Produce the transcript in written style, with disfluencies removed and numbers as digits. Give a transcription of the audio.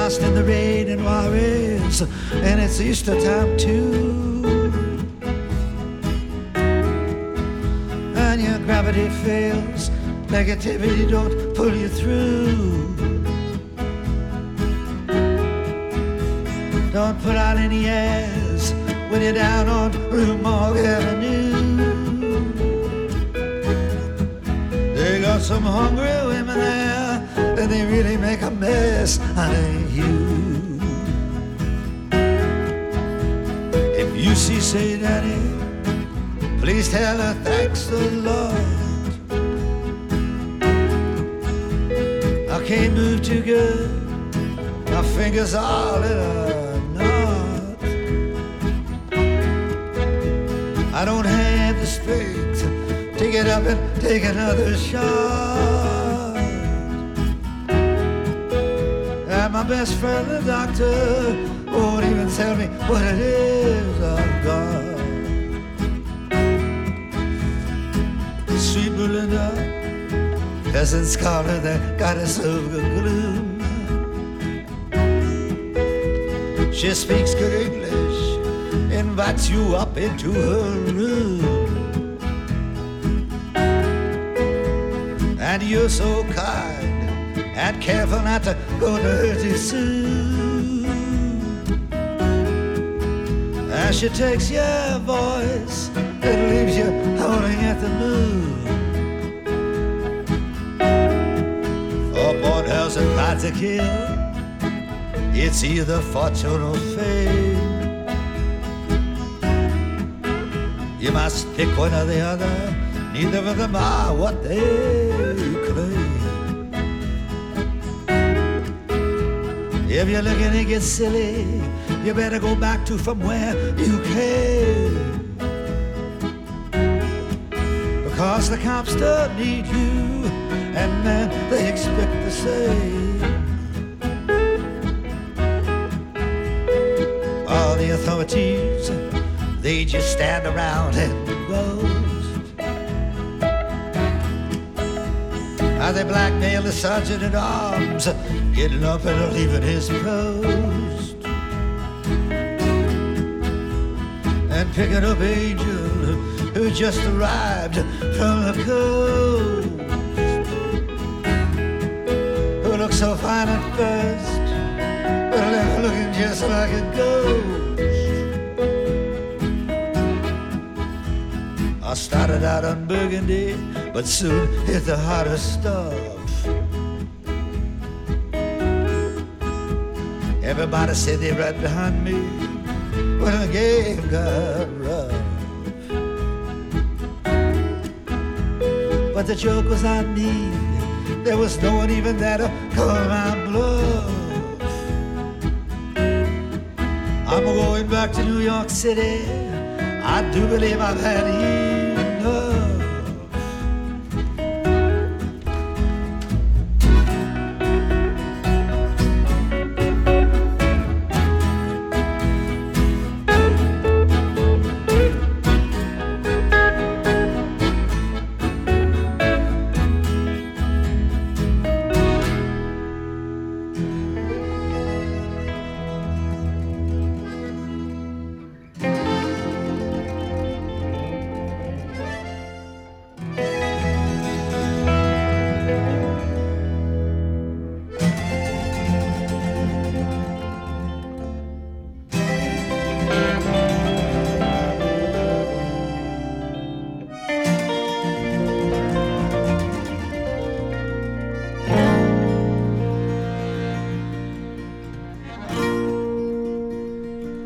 lost in the rain and worries, and it's Easter time too. And your gravity fails, negativity don't pull you through. Don't put out any airs when you're down on Rue Morgue Avenue. They got some hungry women there, and they really make a mess out of you. If you see St. Annie, please tell her thanks to the Lord. I can't move too good, my fingers all in a knot. I don't have the strength to get up and take another shot. And my best friend, the doctor, won't even tell me what it is I've got. Sweet Belinda, peasant scholar, that goddess of gloom. She speaks good English, invites you up into her room. And you're so kind and careful not to go to her too soon. As she takes your voice and leaves you holding at the moon. Up on House and Fight to Kill, it's either fortune or fame. You must pick one or the other, neither of them are what they claim. If you're looking to get silly, you better go back to from where you came. Because the cops don't need you, and then they expect the same. All the authorities, they just stand around and boast. How they blackmail the sergeant at arms, getting up and leaving his post. And picking up Angel, who just arrived from the coast. Who looks so fine at first, but left looking just like a ghost. I started out on Burgundy, but soon hit the hotter stuff. Everybody said they right behind me when the game got rough. But the joke was on me, there was no one even there to call my bluff. I'm going back to New York City, I do believe I've had enough.